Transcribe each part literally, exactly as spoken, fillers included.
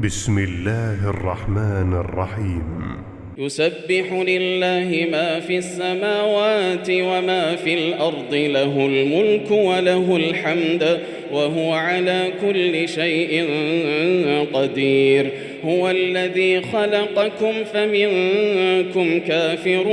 بسم الله الرحمن الرحيم. يسبح لله ما في السماوات وما في الأرض، له الملك وله الحمد وهو على كل شيء قدير. هو الذي خلقكم فمنكم كافر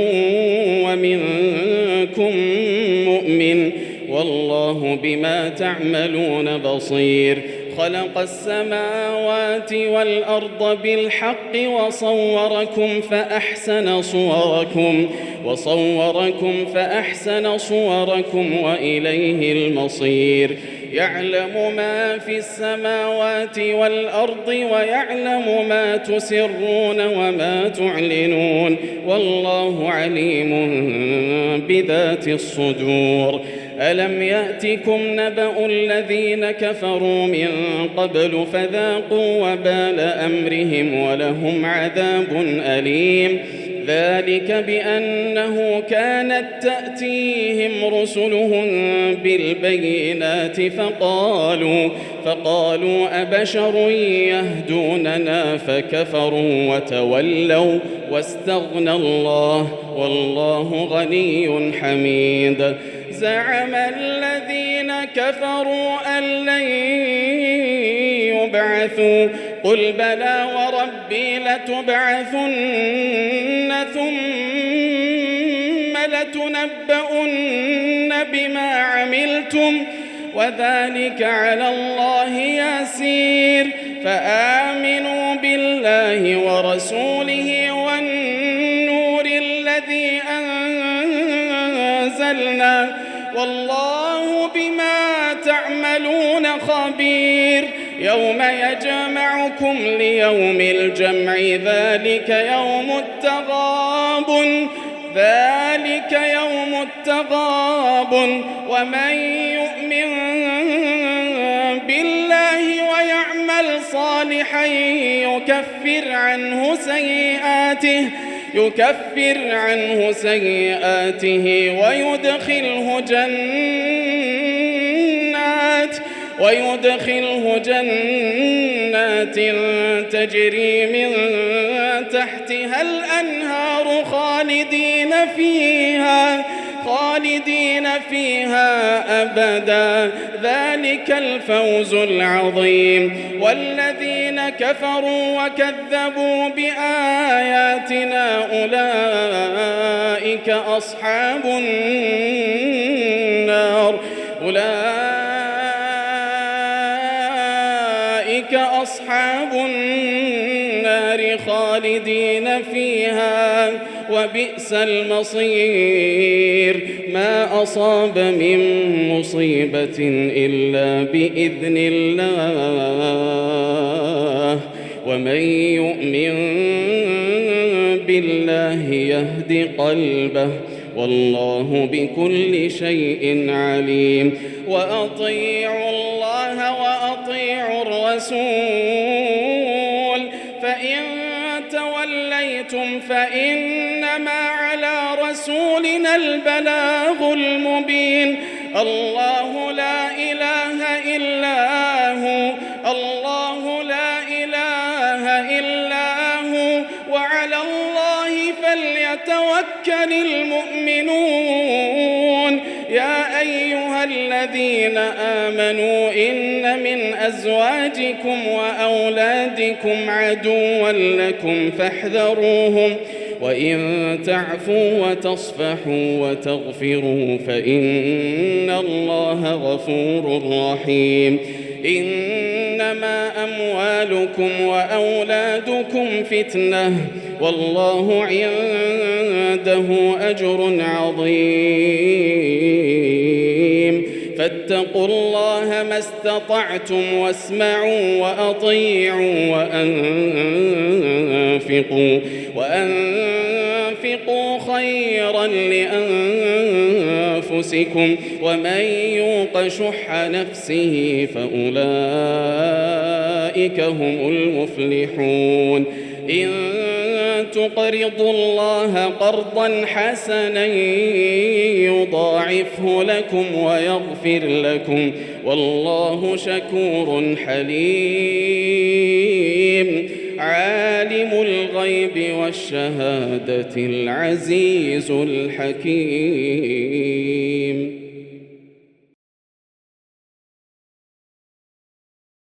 ومنكم مؤمن، والله بما تعملون بصير. خلق السماوات والأرض بالحق وصوركم فأحسن صوركم وصوركم فأحسن صوركم وإليه المصير. يعلم ما في السماوات والأرض ويعلم ما تسرون وما تعلنون، والله عليم بذات الصدور. ألم يأتكم نبأ الذين كفروا من قبل فذاقوا وبال أمرهم ولهم عذاب أليم. ذلك بأنه كانت تأتيهم رسلهم بالبينات فقالوا فقالوا أبشر يهدوننا فكفروا وتولوا واستغنى الله والله غني حميد. زعم الذين كفروا أن لن يبعثوا قل بلى وربي لتبعثن ثم لتنبؤن بما عملتم وذلك على الله يسير. فآمنوا بالله ورسوله والنور الذي أنزلنا، والله بما تعملون خبير. يوم يجمعكم ليوم الجمع ذلك يوم التغابن ذلك يوم التغابن ومن يؤمن بالله ويعمل صالحا يكفر عنه سيئاته يكفر عنه سيئاته ويدخله جنات ويدخله جنات تجري من تحتها الأنهار خالدين فيها خالدين فيها أبدا، ذلك الفوز العظيم. والذين كفروا وكذبوا بآياتنا أولئك أصحاب النار أولئك أصحاب النار خالدين فيها وبئس المصير. ما أصاب من مصيبة إلا بإذن الله، ومن يؤمن بالله يهد قلبه، والله بكل شيء عليم. وأطيعوا الله وأطيعوا الرسول، فإن توليتم فإنما على رسولنا البلاغ المبين. الله لا إله إلا هو الله لا إله إلا هو وعلى الله فليتوكل المؤمنون. يا أيها الذين آمنوا إن من أزواجكم وأولادكم عدوا لكم فاحذروهم، وإن تعفوا وتصفحوا وتغفروا فإن الله غفور رحيم. إنما أموالكم وأولادكم فتنة، والله عنده أجر عظيم. فاتقوا الله ما استطعتم واسمعوا وأطيعوا وأنفقوا وأنفقوا خيرا لأنفسكم، ومن يوق شح نفسه فأولئك هم المفلحون. إن تقرضوا الله قرضا حسنا يضاعفه لكم ويغفر لكم، والله شكور حليم. عالم الغيب والشهادة العزيز الحكيم.